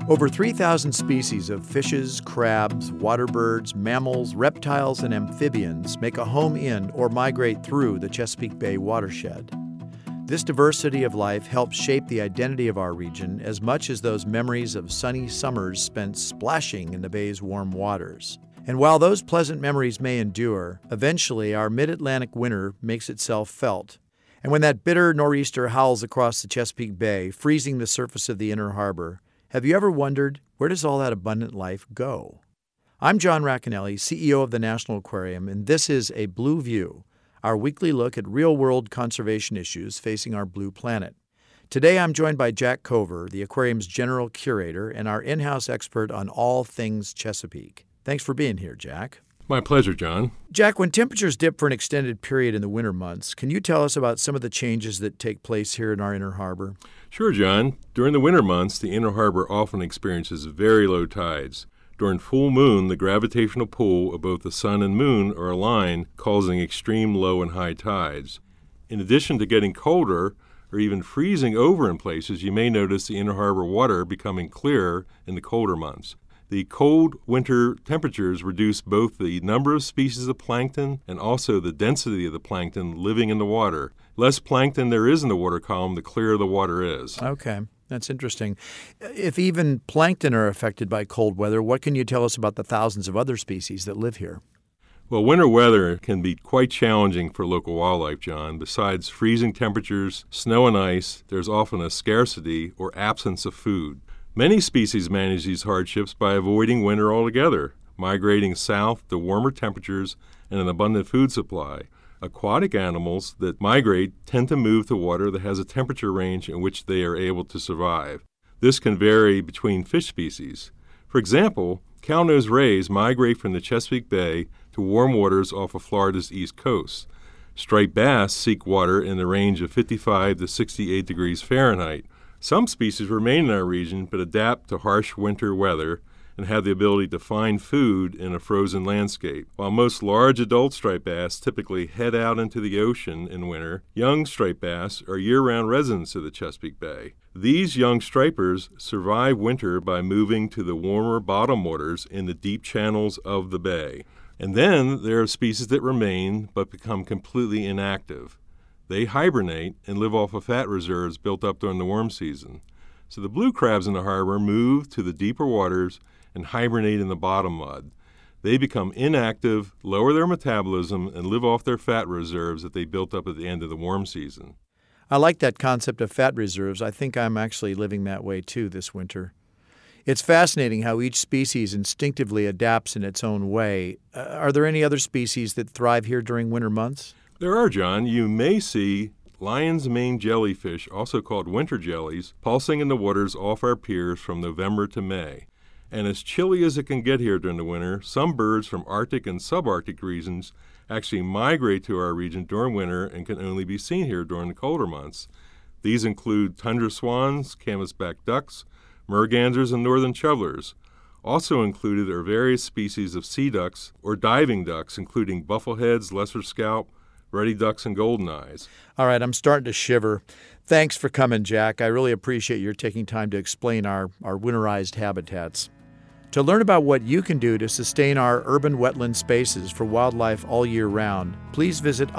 Over 3,000 species of fishes, crabs, water birds, mammals, reptiles, and amphibians make a home in or migrate through the Chesapeake Bay watershed. This diversity of life helps shape the identity of our region as much as those memories of sunny summers spent splashing in the bay's warm waters. And while those pleasant memories may endure, eventually our mid-Atlantic winter makes itself felt. And when that bitter nor'easter howls across the Chesapeake Bay, freezing the surface of the inner harbor, have you ever wondered, where does all that abundant life go? I'm John Racanelli, CEO of the National Aquarium, and this is A Blue View, our weekly look at real-world conservation issues facing our blue planet. Today I'm joined by Jack Cover, the aquarium's general curator and our in-house expert on all things Chesapeake. Thanks for being here, Jack. My pleasure, John. Jack, when temperatures dip for an extended period in the winter months, can you tell us about some of the changes that take place here in our inner harbor? Sure, John. During the winter months, the inner harbor often experiences very low tides. During full moon, the gravitational pull of both the sun and moon are aligned, causing extreme low and high tides. In addition to getting colder, or even freezing over in places, you may notice the inner harbor water becoming clearer in the colder months. The cold winter temperatures reduce both the number of species of plankton and also the density of the plankton living in the water. Less plankton there is in the water column, the clearer the water is. Okay, that's interesting. If even plankton are affected by cold weather, what can you tell us about the thousands of other species that live here? Well, winter weather can be quite challenging for local wildlife, John. Besides freezing temperatures, snow and ice, there's often a scarcity or absence of food. Many species manage these hardships by avoiding winter altogether, migrating south to warmer temperatures and an abundant food supply. Aquatic animals that migrate tend to move to water that has a temperature range in which they are able to survive. This can vary between fish species. For example, cow-nosed rays migrate from the Chesapeake Bay to warm waters off of Florida's east coast. Striped bass seek water in the range of 55 to 68 degrees Fahrenheit. Some species remain in our region but adapt to harsh winter weather and have the ability to find food in a frozen landscape. While most large adult striped bass typically head out into the ocean in winter, young striped bass are year-round residents of the Chesapeake Bay. These young stripers survive winter by moving to the warmer bottom waters in the deep channels of the bay. And then there are species that remain but become completely inactive. They hibernate and live off of fat reserves built up during the warm season. So the blue crabs in the harbor move to the deeper waters and hibernate in the bottom mud. They become inactive, lower their metabolism, and live off their fat reserves that they built up at the end of the warm season. I like that concept of fat reserves. I think I'm actually living that way too this winter. It's fascinating how each species instinctively adapts in its own way. Are there any other species that thrive here during winter months? There are, John. You may see lion's mane jellyfish, also called winter jellies, pulsing in the waters off our piers from November to May. And as chilly as it can get here during the winter, some birds from Arctic and subarctic regions actually migrate to our region during winter and can only be seen here during the colder months. These include tundra swans, canvasback ducks, mergansers, and northern shovelers. Also included are various species of sea ducks or diving ducks, including buffleheads, lesser scaup, ruddy ducks, and golden eyes. All right, I'm starting to shiver. Thanks for coming, Jack. I really appreciate your taking time to explain our winterized habitats. To learn about what you can do to sustain our urban wetland spaces for wildlife all year round, please visit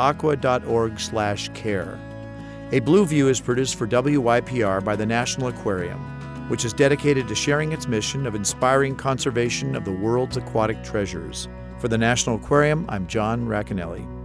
aqua.org/care. A Blue View is produced for WYPR by the National Aquarium, which is dedicated to sharing its mission of inspiring conservation of the world's aquatic treasures. For the National Aquarium, I'm John Racanelli.